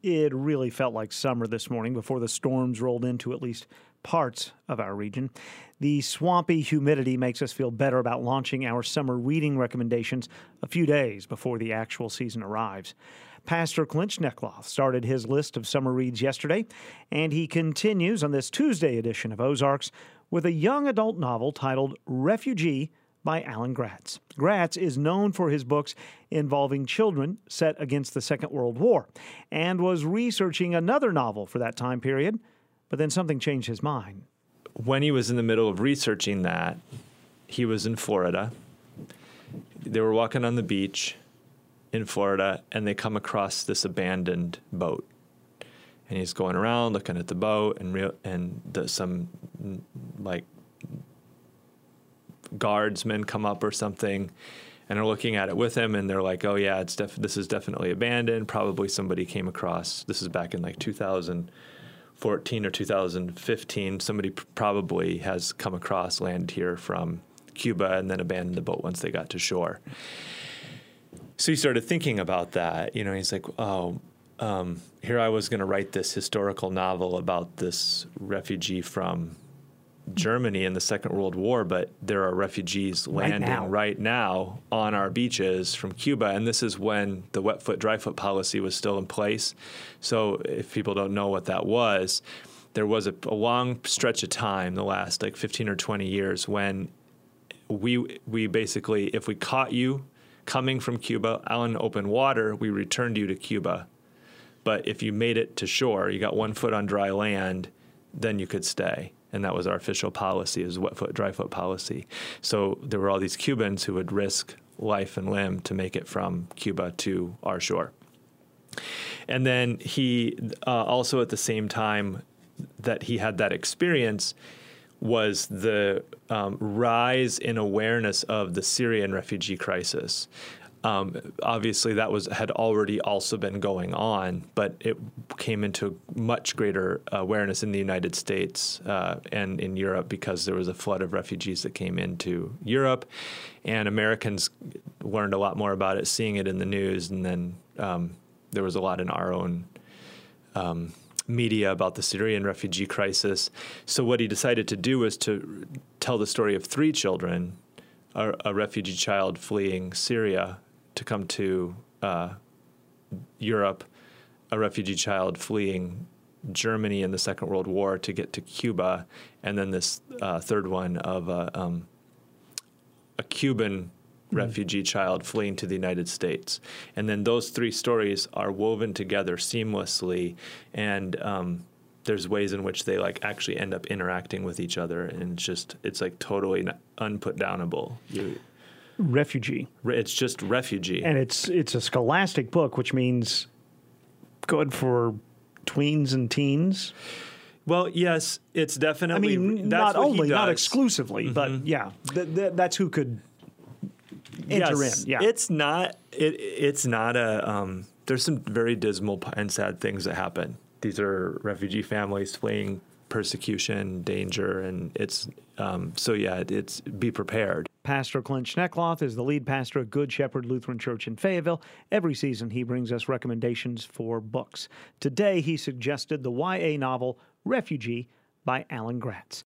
It really felt like summer this morning before the storms rolled into at least parts of our region. The swampy humidity makes us feel better about launching our summer reading recommendations a few days before the actual season arrives. Pastor Clint Schneckloth started his list of summer reads yesterday, and he continues on this Tuesday edition of Ozarks with a young adult novel titled Refugee by Alan Gratz. Gratz is known for his books involving children set against the Second World War and was researching another novel for that time period, but then something changed his mind. When he was in the middle of researching that, he was in Florida. They were walking on the beach in Florida, and they come across this abandoned boat. And he's going around looking at the boat, and some guardsmen come up or something and are looking at it with him, and they're like, oh yeah, this is definitely abandoned. Probably somebody came across, this is back in like 2014 or 2015, somebody probably has come across, landed here from Cuba, and then abandoned the boat once they got to shore. So he started thinking about that. He's like, here I was going to write this historical novel about this refugee from Germany in the Second World War, but there are refugees landing right now on our beaches from Cuba, and this is when the wet foot, dry foot policy was still in place. So if people don't know what that was, there was a long stretch of time, the last 15 or 20 years, when we basically, if we caught you coming from Cuba on open water, we returned you to Cuba. But if you made it to shore, you got 1 foot on dry land, then you could stay. And that was our official policy, is wet foot, dry foot policy. So there were all these Cubans who would risk life and limb to make it from Cuba to our shore. And then he also, at the same time that he had that experience, was the rise in awareness of the Syrian refugee crisis. Obviously, that had already also been going on, but it came into much greater awareness in the United States and in Europe because there was a flood of refugees that came into Europe, and Americans learned a lot more about it, seeing it in the news, and then there was a lot in our own media about the Syrian refugee crisis. So what he decided to do was to tell the story of 3 children, a refugee child fleeing Syria to come to Europe, a refugee child fleeing Germany in the Second World War to get to Cuba, and then this third one of a Cuban refugee child fleeing to the United States. And then those 3 stories are woven together seamlessly, and there's ways in which they actually end up interacting with each other, and it's totally unputdownable. Refugee. It's just Refugee. And it's a scholastic book, which means good for tweens and teens. Well, yes, it's definitely. Not exclusively, but yeah, that's who could enter in. Yeah, it's not. It's not a. There's some very dismal and sad things that happen. These are refugee families fleeing persecution, danger, and it's. It's be prepared. Pastor Clint Schneckloth is the lead pastor at Good Shepherd Lutheran Church in Fayetteville. Every season, he brings us recommendations for books. Today, he suggested the YA novel Refugee by Alan Gratz.